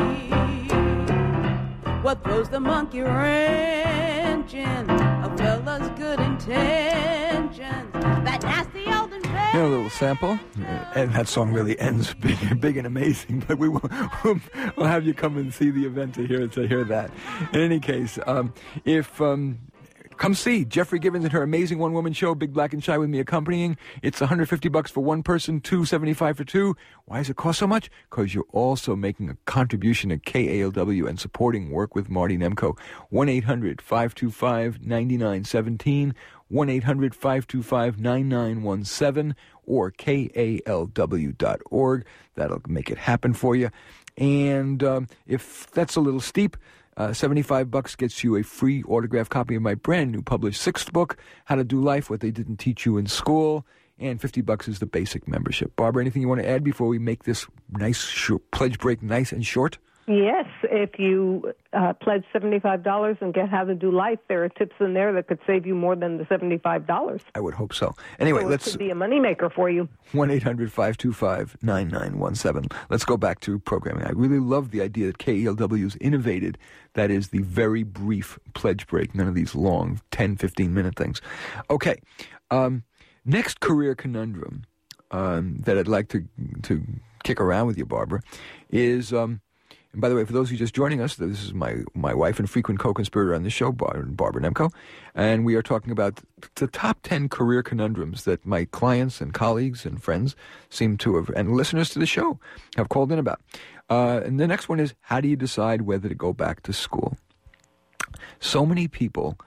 What throws the monkey wrench in a fella's good intentions? That nasty old invention. Here, a little sample, and that song really ends big, big and amazing. But we will we'll have you come and see the event to hear to hear that. In any case, um, if. Um, Come see Jeffrey Givens and her amazing one-woman show, Big Black and Shy, with me accompanying. It's one hundred fifty bucks for one person, two seventy-five for two. Why does it cost so much? Because you're also making a contribution to K A L W and supporting Work with Marty Nemko. one eight hundred five two five nine nine one seven, one eight hundred five two five nine nine one seven, or K A L W dot org. That'll make it happen for you. And um, if that's a little steep, Uh, seventy-five bucks gets you a free autographed copy of my brand new published sixth book, How to Do Life, What They Didn't Teach You in School, and fifty bucks is the basic membership. Barbara, anything you want to add before we make this nice short, pledge break nice and short? Yes, if you uh, pledge seventy-five dollars and get How to Do Life, there are tips in there that could save you more than the seventy-five dollars. I would hope so. Anyway, so let's... it could be a moneymaker for you. one eight hundred five two five nine nine one seven. Let's go back to programming. I really love the idea that K E L W's innovated. That is the very brief pledge break, none of these long ten, fifteen-minute things. Okay, um, next career conundrum um, that I'd like to to kick around with you, Barbara, is... Um, And by the way, for those of you just joining us, this is my, my wife and frequent co-conspirator on the show, Bar- Barbara Nemko, and we are talking about the top ten career conundrums that my clients and colleagues and friends seem to have, and listeners to the show, have called in about. Uh, and the next one is, how do you decide whether to go back to school? So many people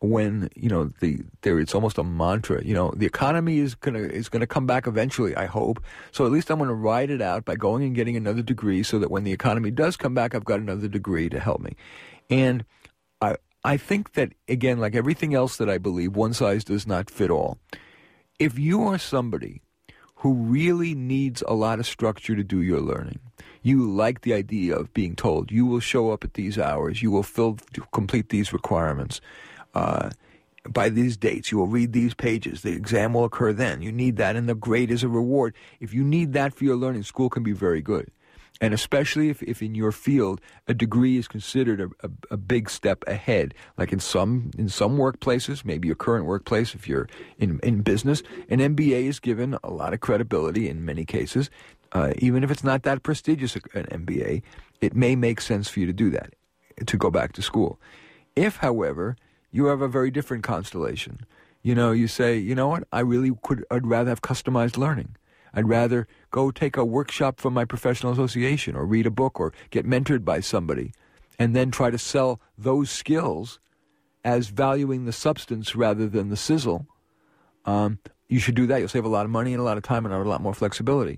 when, you know, the there it's almost a mantra. You know, the economy is gonna is gonna come back eventually, I hope. So at least I'm gonna ride it out by going and getting another degree, so that when the economy does come back, I've got another degree to help me. And I I think that, again, like everything else that I believe, one size does not fit all. If you are somebody who really needs a lot of structure to do your learning, you like the idea of being told, you will show up at these hours, you will fill, complete these requirements, uh, by these dates, you will read these pages, the exam will occur then. You need that, and the grade is a reward. If you need that for your learning, school can be very good. And especially if, if in your field a degree is considered a, a, a big step ahead, like in some in some workplaces, maybe your current workplace, if you're in, in business, an M B A is given a lot of credibility in many cases. Uh, even if it's not that prestigious, an M B A, it may make sense for you to do that, to go back to school. If, however, you have a very different constellation, you know, you say, you know what, I really could, I'd rather have customized learning. I'd rather go take a workshop from my professional association, or read a book, or get mentored by somebody, and then try to sell those skills as valuing the substance rather than the sizzle. Um, you should do that. You'll save a lot of money and a lot of time and a lot more flexibility.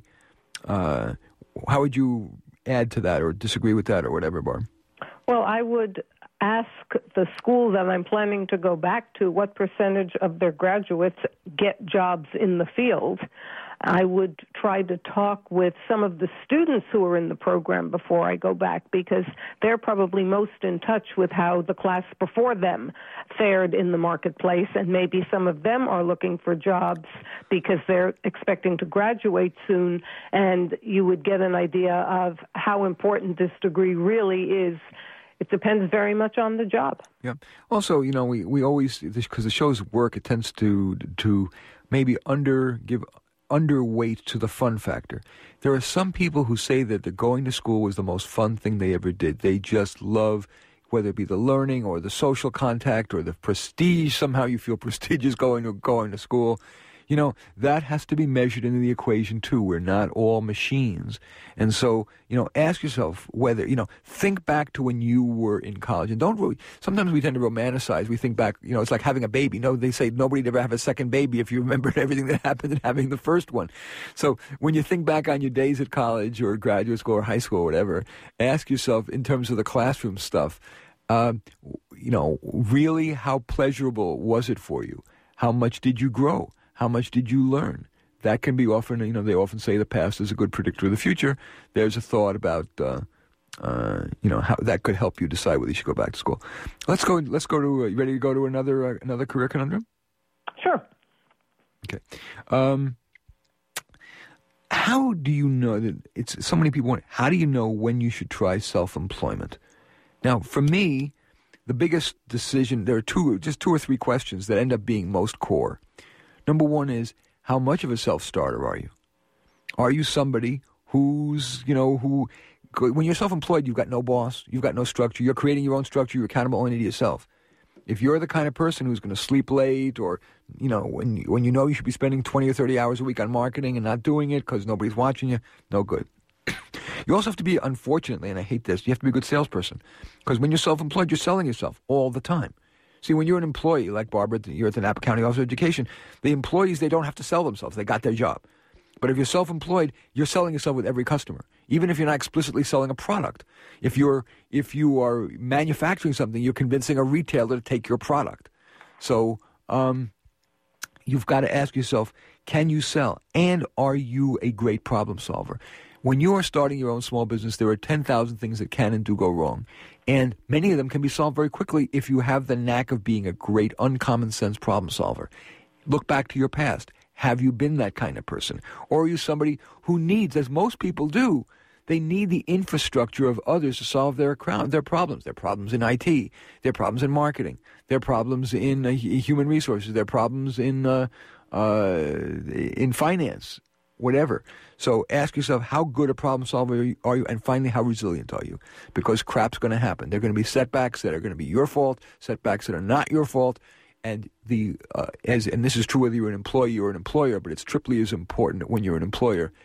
Uh, how would you add to that, or disagree with that, or whatever, Barb? Well, I would ask the school that I'm planning to go back to what percentage of their graduates get jobs in the field. I would try to talk with some of the students who are in the program before I go back, because they're probably most in touch with how the class before them fared in the marketplace, and maybe some of them are looking for jobs because they're expecting to graduate soon, and you would get an idea of how important this degree really is. It depends very much on the job. Yeah. Also, you know, we, we always, because the show's work, it tends to to maybe under give underweight to the fun factor. There are some people who say that the going to school was the most fun thing they ever did. They just love, whether it be the learning or the social contact or the prestige. Somehow you feel prestigious going to going to school. You know, that has to be measured into the equation too. We're not all machines. And so, you know, ask yourself whether, you know, think back to when you were in college. And don't really, sometimes we tend to romanticize. We think back, you know, it's like having a baby. No, they say nobody'd ever have a second baby if you remembered everything that happened in having the first one. So when you think back on your days at college or graduate school or high school or whatever, ask yourself in terms of the classroom stuff, uh, you know, really how pleasurable was it for you? How much did you grow? How much did you learn? That can be often, you know, they often say the past is a good predictor of the future. There's a thought about, uh, uh, you know, how that could help you decide whether you should go back to school. Let's go. Let's go to. Uh, you ready to go to another uh, another career conundrum? Sure. Okay. Um, how do you know that it's so many people want? How do you know when you should try self-employment? Now, for me, the biggest decision. There are two, just two or three questions that end up being most core. Number one is, how much of a self-starter are you? Are you somebody who's, you know, who, when you're self-employed, you've got no boss, you've got no structure, you're creating your own structure, you're accountable only to yourself. If you're the kind of person who's going to sleep late, or, you know, when, when you know you should be spending twenty or thirty hours a week on marketing and not doing it because nobody's watching you, no good. You also have to be, unfortunately, and I hate this, you have to be a good salesperson. Because when you're self-employed, you're selling yourself all the time. See, when you're an employee, like Barbara, you're at the Napa County Office of Education, the employees, they don't have to sell themselves. They got their job. But if you're self-employed, you're selling yourself with every customer, even if you're not explicitly selling a product. If you're if you are manufacturing something, you're convincing a retailer to take your product. So um, you've got to ask yourself, can you sell? And are you a great problem solver? When you are starting your own small business, there are ten thousand things that can and do go wrong. And many of them can be solved very quickly if you have the knack of being a great uncommon sense problem solver. Look back to your past. Have you been that kind of person? Or are you somebody who needs, as most people do, they need the infrastructure of others to solve their crowd, their problems. Their problems in I T, their problems in marketing, their problems in uh, human resources, their problems in uh, uh, in finance, whatever. So ask yourself, how good a problem solver are you, are you? And finally, how resilient are you? Because crap's going to happen. There are going to be setbacks that are going to be your fault, setbacks that are not your fault. And the uh, as and this is true whether you're an employee or an employer, but it's triply as important when you're an employer.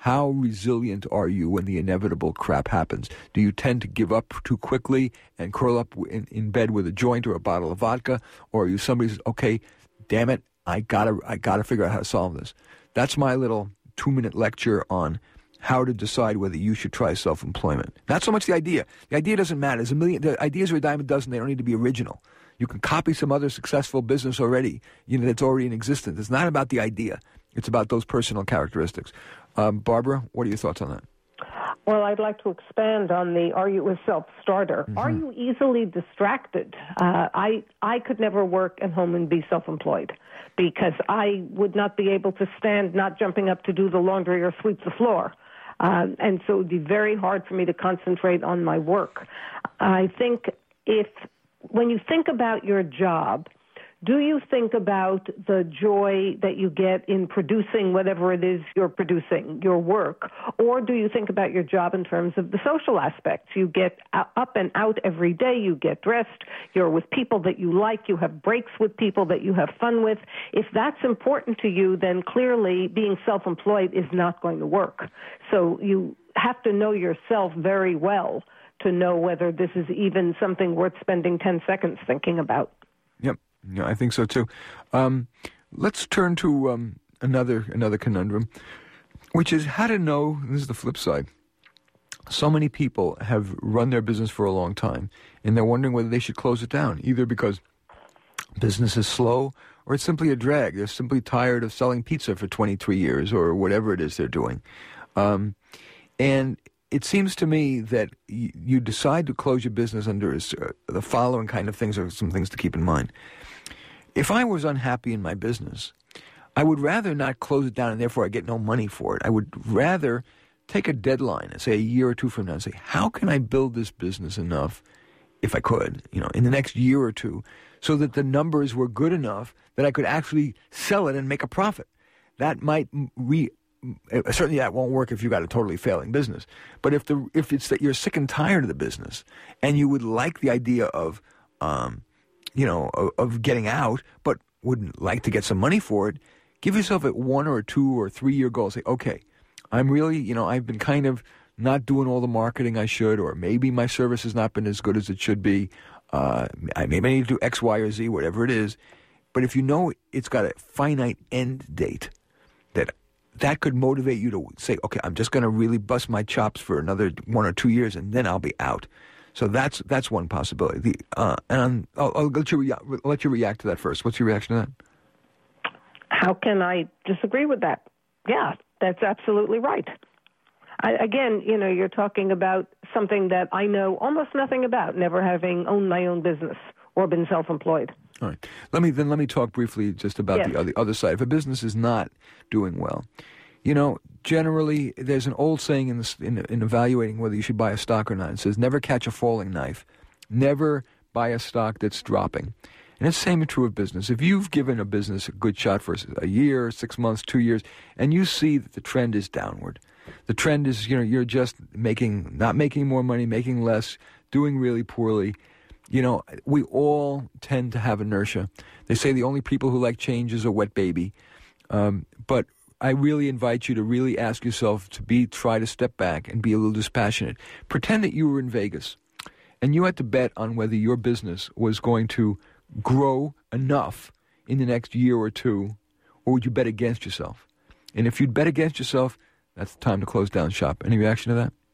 How resilient are you when the inevitable crap happens? Do you tend to give up too quickly and curl up in, in bed with a joint or a bottle of vodka? Or are you somebody who says, okay, damn it, I gotta, I gotta figure out how to solve this? That's my little two-minute lecture on how to decide whether you should try self-employment. Not so much the idea. The idea doesn't matter. There's a million, the ideas are a dime a dozen. They don't need to be original. You can copy some other successful business already, you know, that's already in existence. It's not about the idea. It's about those personal characteristics. Um, Barbara, what are your thoughts on that? Well, I'd like to expand on the are you a self-starter? Mm-hmm. Are you easily distracted? Uh, I I could never work at home and be self-employed because I would not be able to stand not jumping up to do the laundry or sweep the floor. Um, and so it would be very hard for me to concentrate on my work. I think if when you think about your job, do you think about the joy that you get in producing whatever it is you're producing, your work? Or do you think about your job in terms of the social aspects? You get up and out every day, you get dressed, you're with people that you like, you have breaks with people that you have fun with. If that's important to you, then clearly being self-employed is not going to work. So you have to know yourself very well to know whether this is even something worth spending ten seconds thinking about. Yep. Yeah, I think so too. Um, let's turn to um, another another conundrum, which is how to know. This is the flip side. So many people have run their business for a long time, and they're wondering whether they should close it down, either because business is slow or it's simply a drag. They're simply tired of selling pizza for twenty-three years or whatever it is they're doing. Um, and it seems to me that y- you decide to close your business under uh, the following kind of things are some things to keep in mind. If I was unhappy in my business, I would rather not close it down and therefore I get no money for it. I would rather take a deadline and say a year or two from now and say, how can I build this business enough, if I could, you know, in the next year or two, so that the numbers were good enough that I could actually sell it and make a profit. That might re certainly that won't work if you've got a totally failing business. But if the if it's that you're sick and tired of the business and you would like the idea of um, you know, of, of getting out, but would like to get some money for it, give yourself a one or a two or three year goal. Say, okay, I'm really, you know, I've been kind of not doing all the marketing I should, or maybe my service has not been as good as it should be. Uh, I maybe I need to do X, Y, or Z, whatever it is. But if you know it's got a finite end date, that that could motivate you to say, okay, I'm just going to really bust my chops for another one or two years, and then I'll be out. So that's that's one possibility. The, uh, and I'll, I'll let you rea- let you react to that first. What's your reaction to that? How can I disagree with that? Yeah, that's absolutely right. I, again, you know, you're talking about something that I know almost nothing about, never having owned my own business or been self-employed. All right. Let me then let me talk briefly just about yes. the other other side. If a business is not doing well, you know, generally there's an old saying in, the, in in evaluating whether you should buy a stock or not. It says, "Never catch a falling knife. Never buy a stock that's dropping." And it's the same true of business. If you've given a business a good shot for a year, six months, two years, and you see that the trend is downward, the trend is, you know, you're just making not making more money, making less, doing really poorly. You know, we all tend to have inertia. They say the only people who like change is a wet baby. Um, but I really invite you to really ask yourself to be, try to step back and be a little dispassionate. Pretend that you were in Vegas and you had to bet on whether your business was going to grow enough in the next year or two, or would you bet against yourself? And if you'd bet against yourself, that's the time to close down shop. Any reaction to that?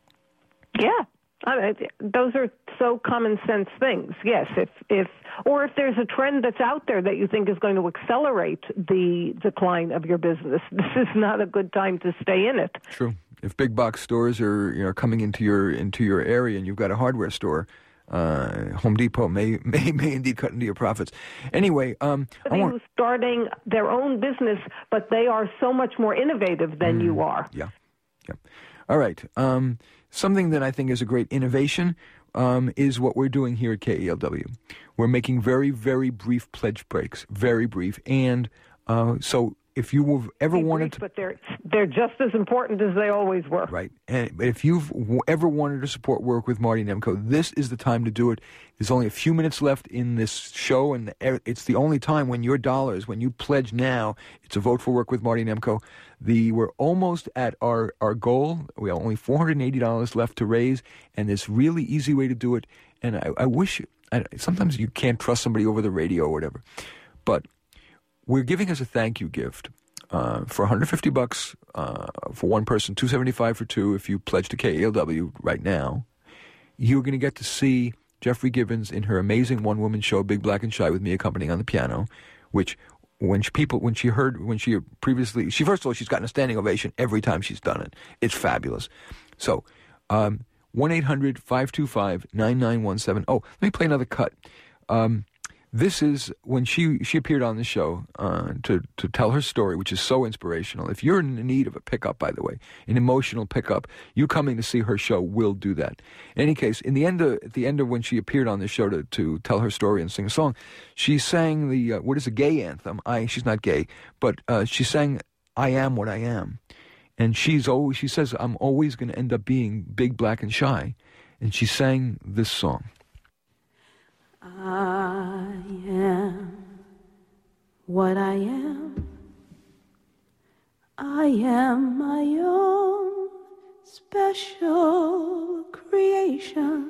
Yeah. I mean, those are so common sense things. Yes, if if or if there's a trend that's out there that you think is going to accelerate the decline of your business, this is not a good time to stay in it. True. If big box stores are, you know, coming into your into your area and you've got a hardware store, uh, Home Depot may may may indeed cut into your profits. Anyway, um, I want who's starting their own business, but they are so much more innovative than mm, you are. Yeah, yeah. All right. Um, something that I think is a great innovation um, is what we're doing here at K E L W. We're making very, very brief pledge breaks, very brief. And uh, so if you have ever Be wanted brief, to... But they're, they're just as important as they always were. Right. And if you've w- ever wanted to support Work with Marty Nemko, this is the time to do it. There's only a few minutes left in this show, and it's the only time when your dollars, when you pledge now, it's a vote for Work with Marty Nemko. The, we're almost at our, our goal. We have only four hundred eighty dollars left to raise, and there's really easy way to do it. And I, I wish... I, sometimes you can't trust somebody over the radio or whatever. But we're giving us a thank you gift. Uh, for one hundred fifty bucks uh, for one person, two seventy-five for two. If you pledge to K A L W right now, you're going to get to see Jeffrey Givens in her amazing one-woman show, Big Black and Shy, with me accompanying on the piano. Which, when she, people, when she heard, when she previously, she first of all, she's gotten a standing ovation every time she's done it. It's fabulous. So, um, one eight hundred five two five nine nine one seven. Oh, let me play another cut. Um, This is when she, she appeared on the show uh, to, to tell her story, which is so inspirational. If you're in need of a pickup, by the way, an emotional pickup, you coming to see her show will do that. In any case, in the end of, at the end of when she appeared on the show to, to tell her story and sing a song, she sang the, uh, what is a gay anthem? I, she's not gay, but uh, she sang I Am What I Am. And she's always, she says, I'm always going to end up being big, black, and shy. And she sang this song. I am what I am. I am my own special creation.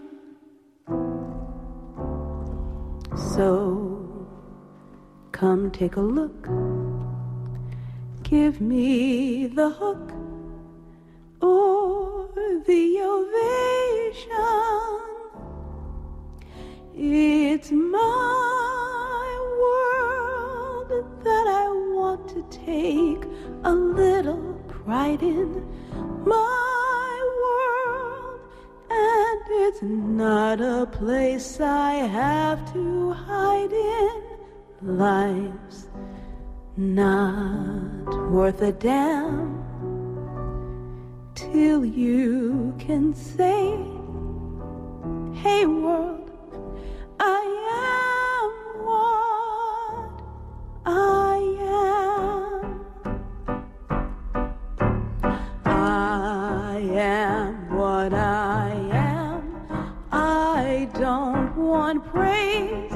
So come take a look. Give me the hook or the ovation. It's my world that I want to take a little pride in. My world, and it's not a place I have to hide in. Life's not worth a damn till you can say, hey world, I am what I am. I am what I am. I don't want praise.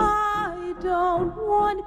I don't want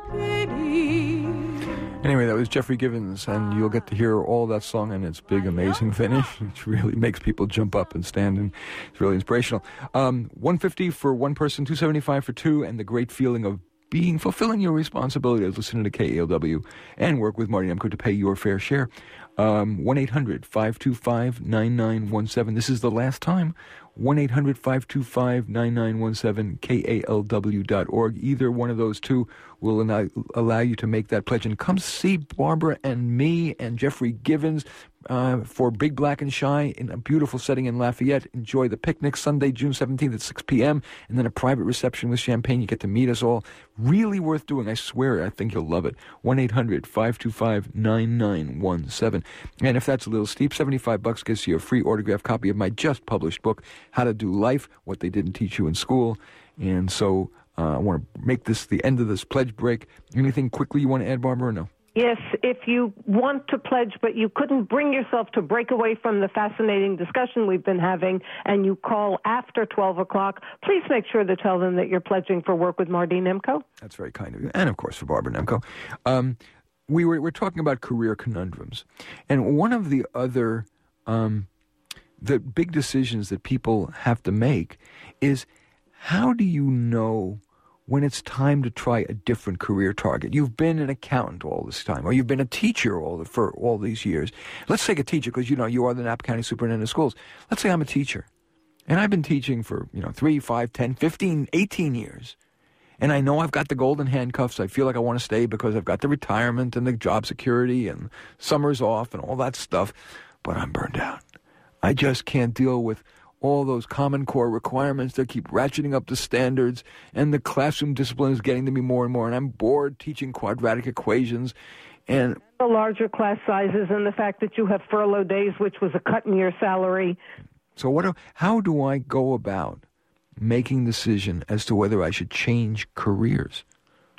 pity. Anyway, that was Jeffrey Givens, and you'll get to hear all that song and its big, amazing finish, which really makes people jump up and stand, and it's really inspirational. Um, one hundred fifty for one person, two seventy-five for two, and the great feeling of being, fulfilling your responsibility as listening to K A L W and Work with Marty Nemko to pay your fair share. Um, one eight hundred five two five nine nine one seven. This is the last time. one eight hundred five two five nine nine one seven, K A L W dot org. Either one of those two will allow, allow you to make that pledge. And come see Barbara and me and Jeffrey Givens uh, for Big Black and Shy in a beautiful setting in Lafayette. Enjoy the picnic Sunday, June seventeenth at six p.m. and then a private reception with champagne. You get to meet us all. Really worth doing. I swear, I think you'll love it. one eight hundred five two five nine nine one seven. And if that's a little steep, seventy-five bucks gets you a free autographed copy of my just published book, How to Do Life, What They Didn't Teach You in School. And so uh, I want to make this the end of this pledge break. Anything quickly you want to add, Barbara, or no? Yes, if you want to pledge, but you couldn't bring yourself to break away from the fascinating discussion we've been having, and you call after twelve o'clock, please make sure to tell them that you're pledging for Work with Marty Nemko. That's very kind of you. And, of course, for Barbara Nemko. Um, we were, we're talking about career conundrums. And one of the other um, the big decisions that people have to make is, how do you know when it's time to try a different career target? You've been an accountant all this time, or you've been a teacher all the, for all these years. Let's take a teacher, because, you know, you are the Napa County Superintendent of Schools. Let's say I'm a teacher, and I've been teaching for, you know, three, five, ten, fifteen, eighteen years. And I know I've got the golden handcuffs. I feel like I want to stay because I've got the retirement and the job security and summers off and all that stuff. But I'm burned out. I just can't deal with all those Common Core requirements that keep ratcheting up the standards, and the classroom discipline is getting to me more and more, and I'm bored teaching quadratic equations. And the larger class sizes and the fact that you have furlough days, which was a cut in your salary. So what? Do, how do I go about making a decision as to whether I should change careers?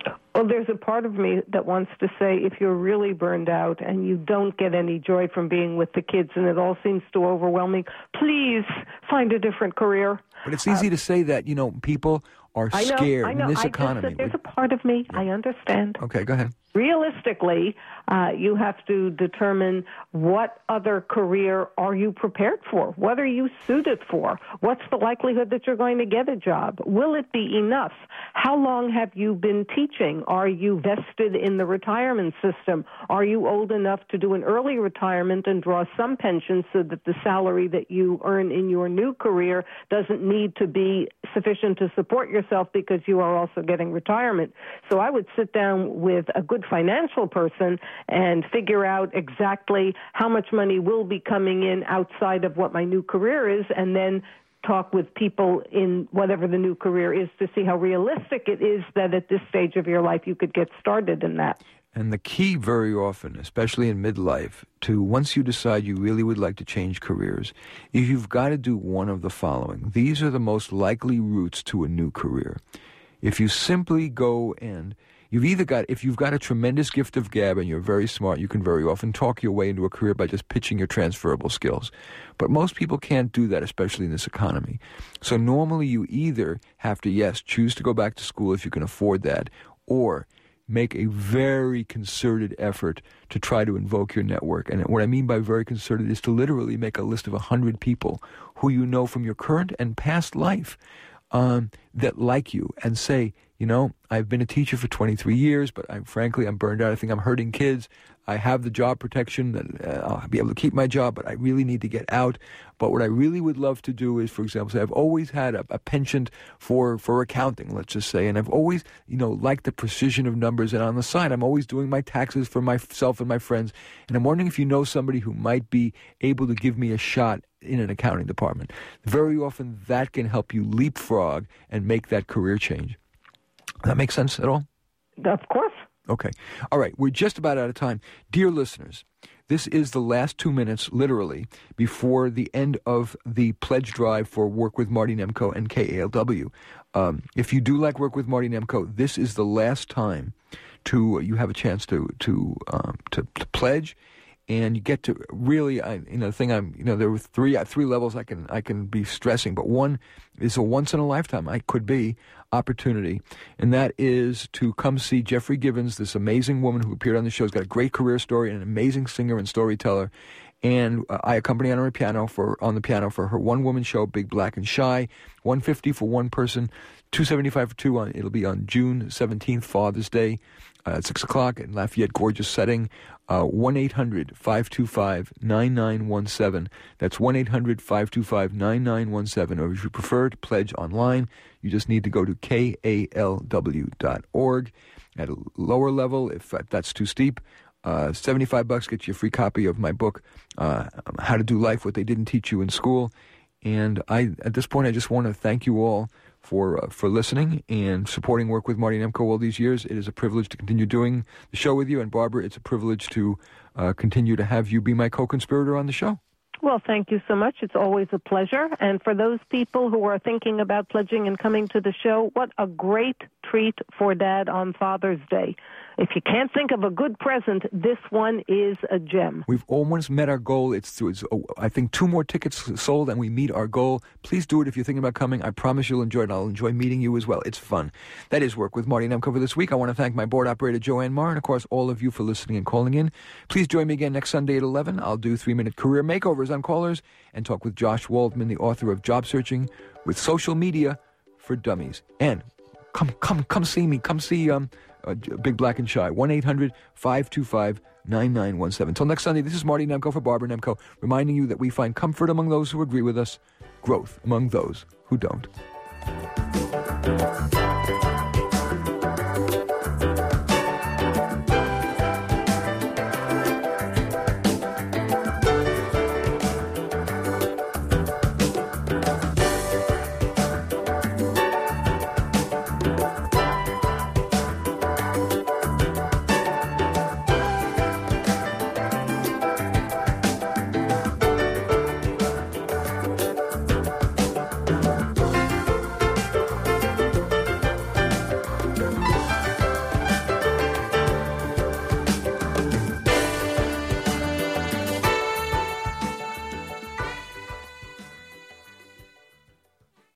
Well, there's a part of me that wants to say if you're really burned out and you don't get any joy from being with the kids and it all seems too overwhelming, please find a different career. But it's easy uh, to say that, you know, people are I know, scared I know. in this I economy. Just said there's a part of me. Yeah. I understand. Okay, go ahead. Realistically, uh, you have to determine what other career are you prepared for? What are you suited for? What's the likelihood that you're going to get a job? Will it be enough? How long have you been teaching? Are you vested in the retirement system? Are you old enough to do an early retirement and draw some pension so that the salary that you earn in your new career doesn't need to be sufficient to support yourself because you are also getting retirement? So I would sit down with a good financial person and figure out exactly how much money will be coming in outside of what my new career is, and then talk with people in whatever the new career is to see how realistic it is that at this stage of your life you could get started in that. And the key very often, especially in midlife, to once you decide you really would like to change careers, is you've got to do one of the following. These are the most likely routes to a new career. If you simply go and You've either got, if you've got a tremendous gift of gab and you're very smart, you can very often talk your way into a career by just pitching your transferable skills. But most people can't do that, especially in this economy. So normally you either have to, yes, choose to go back to school if you can afford that, or make a very concerted effort to try to invoke your network. And what I mean by very concerted is to literally make a list of one hundred people who you know from your current and past life um, that like you, and say, you know, I've been a teacher for twenty-three years, but I'm, frankly, I'm burned out. I think I'm hurting kids. I have the job protection that uh, I'll be able to keep my job, but I really need to get out. But what I really would love to do is, for example, say I've always had a, a penchant for, for accounting, let's just say, and I've always, you know, liked the precision of numbers. And on the side, I'm always doing my taxes for myself and my friends. And I'm wondering if you know somebody who might be able to give me a shot in an accounting department. Very often that can help you leapfrog and make that career change. Does that make sense at all? Of course. Okay. All right. We're just about out of time. Dear listeners, this is the last two minutes, literally, before the end of the pledge drive for Work with Marty Nemko and K A L W. Um, if you do like Work with Marty Nemko, this is the last time to you have a chance to to um, to, to pledge. And you get to really, I, you know, the thing I'm, you know, there were three three levels I can I can be stressing, but one is a once in a lifetime, I could be, opportunity, and that is to come see Jeffrey Givens, this amazing woman who appeared on the show. She's got a great career story and an amazing singer and storyteller. And uh, I accompany her on piano for on the piano for her one woman show, Big Black and Shy, one fifty for one person, two seventy five for two. On it'll be on June seventeenth, Father's Day, uh, at six o'clock in Lafayette, gorgeous setting. Uh, one eight hundred five two five nine nine one seven. That's one eight hundred five two five nine nine one seven. Or if you prefer to pledge online, you just need to go to K A L W dot org. At a lower level, if that's too steep, uh, seventy-five bucks gets you a free copy of my book, uh, How to Do Life, What They Didn't Teach You in School. And I, at this point, I just want to thank you all for uh, for listening and supporting Work with Marty Nemko all these years. It is a privilege to continue doing the show with you. And Barbara, it's a privilege to uh, continue to have you be my co-conspirator on the show. Well, thank you so much. It's always a pleasure. And for those people who are thinking about pledging and coming to the show, what a great treat for Dad on Father's Day. If you can't think of a good present, this one is a gem. We've almost met our goal. It's, it's oh, I think, two more tickets sold, and we meet our goal. Please do it if you're thinking about coming. I promise you'll enjoy it, and I'll enjoy meeting you as well. It's fun. That is Work with Marty Nemko for this week. I want to thank my board operator, Joanne Marr, and, of course, all of you for listening and calling in. Please join me again next Sunday at eleven. I'll do three-minute career makeovers on callers and talk with Josh Waldman, the author of Job Searching with Social Media for Dummies. And come, come, come see me. Come see um, uh, Big Black and Shy. one eight hundred five two five nine nine one seven. Until next Sunday, this is Marty Nemko for Barbara Nemko, reminding you that we find comfort among those who agree with us, growth among those who don't.